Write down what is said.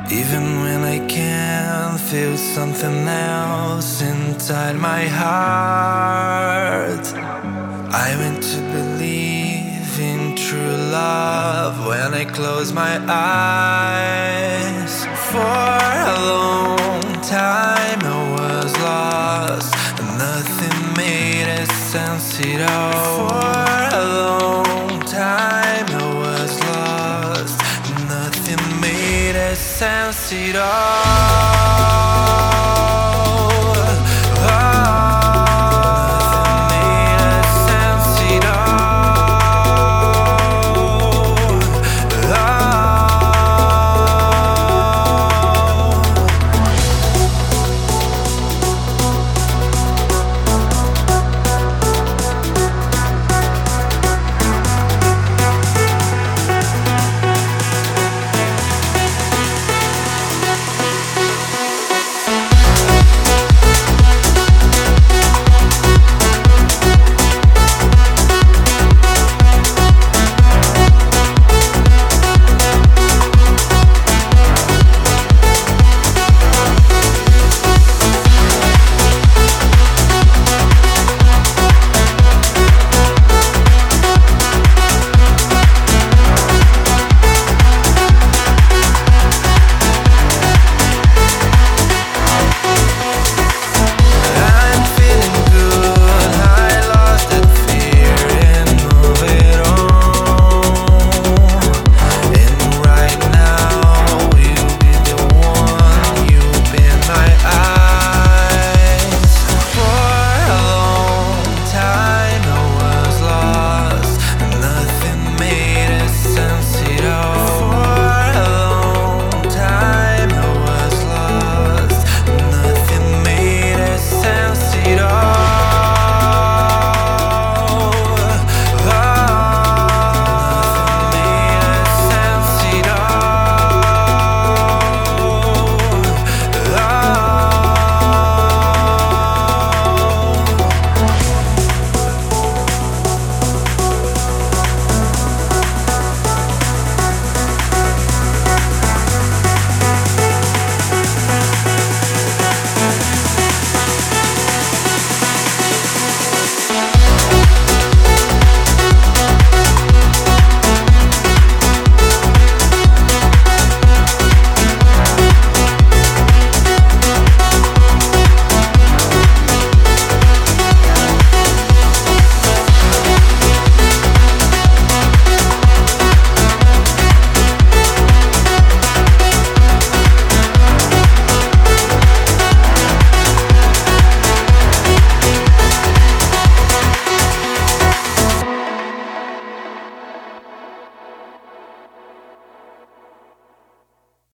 Even when I can't feel something else inside my heart. I went to believe in true love when I close my eyes. For a long time I was lost and nothing made a sense at all. For a long time I was lost and nothing made a sense at all.